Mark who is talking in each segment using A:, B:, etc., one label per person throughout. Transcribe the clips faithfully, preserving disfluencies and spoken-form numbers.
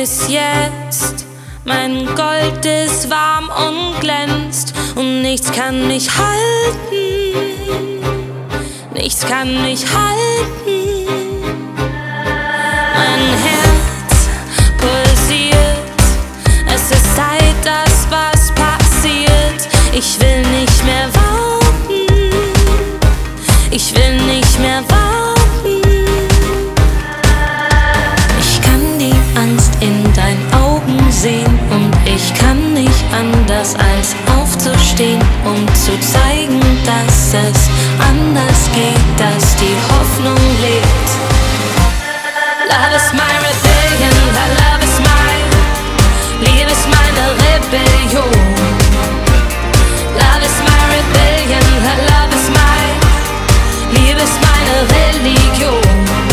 A: bis jetzt. Mein Gold ist warm und glänzt und nichts kann mich halten, nichts kann mich halten. Mein Herz pulsiert, es ist Zeit, dass was passiert. Ich will nicht mehr warten, ich will nicht mehr warten. Ich kann die Angst in deinen Augen sehen und ich kann nicht anders als aufzustehen, um zu zeigen, dass es anders geht, dass die Hoffnung lebt. Love is my rebellion, love is my, Liebe ist meine Rebellion. Love is my rebellion, love is my, Liebe ist meine Religion.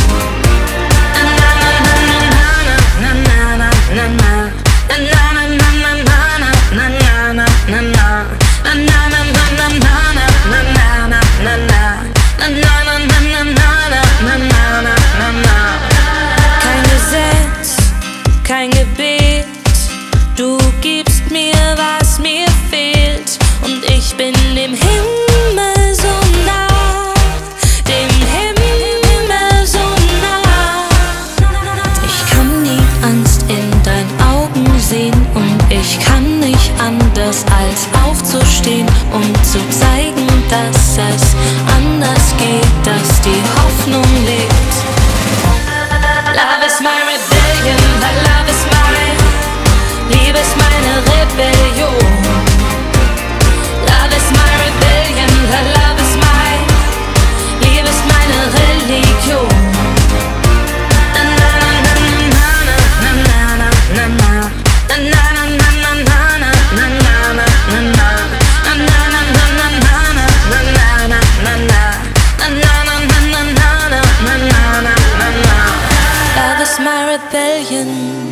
A: Kein Gesetz, kein Gebet, du gibst mir, was mir fehlt, und ich bin dem Himmel so nah, dem Himmel so nah. Ich kann die Angst in deinen Augen sehen und ich kann nicht anders als aufzustehen, um zu zeigen, dass es anders geht, dass die Hoffnung lebt. Love is my rebellion, love is my, Liebe ist meine Rebellion. Love is my rebellion, love is my, Liebe ist meine Religion. Na na na na na na na na na na na na na na na na. Love is my rebellion,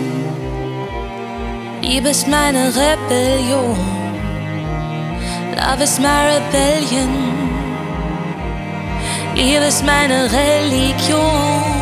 A: Liebe ist meine Rebellion. Love is my rebellion, Liebe ist meine Religion.